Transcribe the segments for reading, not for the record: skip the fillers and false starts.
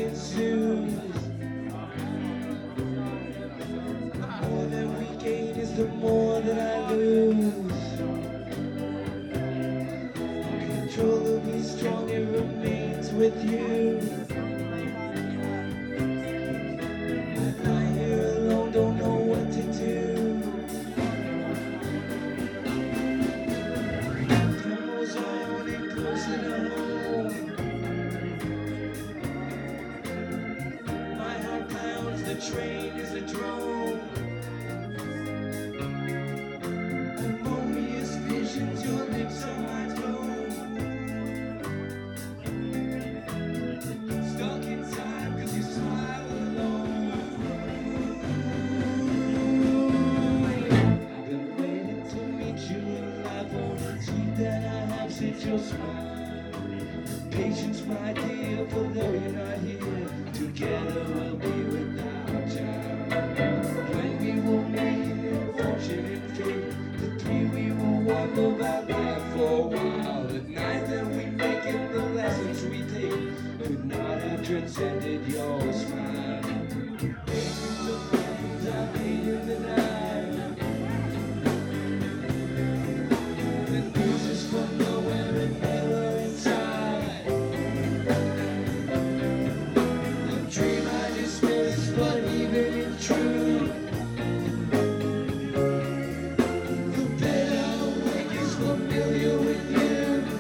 ensues. The more that we gain is the more that I lose. Control of me strong, it remains with you. I lie here alone, don't know what to do. Time goes on and closer to home. My heart pounds, the train is a drone. Harmonious visions, your lips on my tongue. Stuck in time 'cause you smile alone. I've been waiting to meet you alive on the teeth that I have since your smile. Patience, my dear, for though you're not here, together we'll be without time. When we will meet in fortune and fate, the three we will walk about life for a while. The night that we make it, the lessons we take, could not have transcended your smile. Faces of friends I made in the night. The news is from nowhere and never inside. The dream I dismissed, but even in truth, the bed I awake is familiar with you.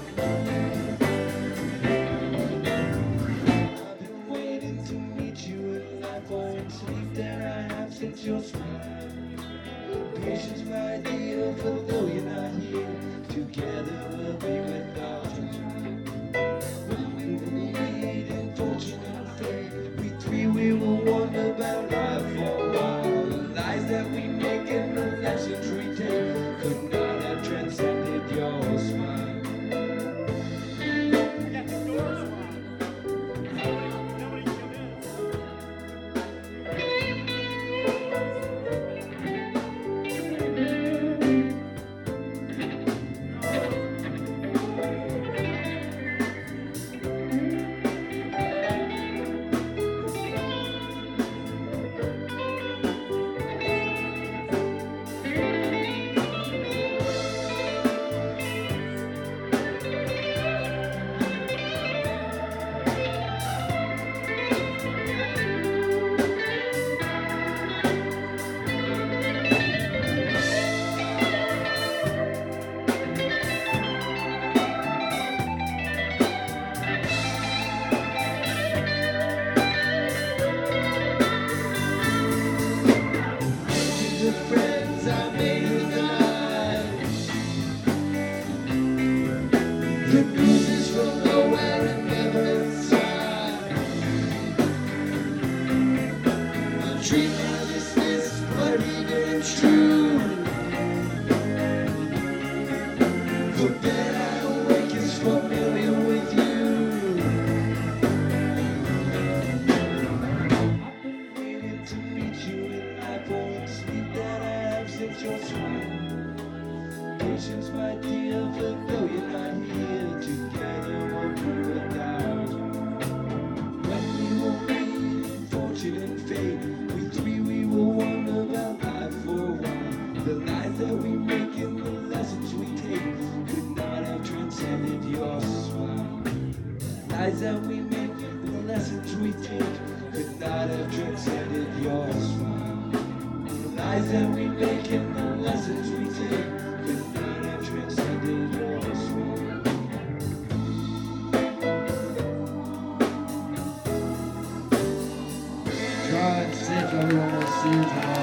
I've been waiting to meet you in life or in sleep that I have since your smile. Patience, my dear, for though you're not here, together we'll be without you. When we will meet in fortune and fate, we three we will wander about life for a while. The lies that we make and the lessons we take could not have transcended your smile. The friends I made in the night. The news is from nowhere and never inside. The dream I dismissed, but even it's true. The bed I awake is familiar with you. I've been waiting to meet you in life or in sleep that I have since your smile. Patience, my dear, for though you're not here, together we'll be without you. When we will meet in fortune and fate, we three we will wander about life for a while. The lies that we make and the lessons we take could not have transcended your smile. Lies that we make and the lessons we take could not have transcended your smile. The lies that we make and the lessons we take could not have transcended your smile. God save everyone that sees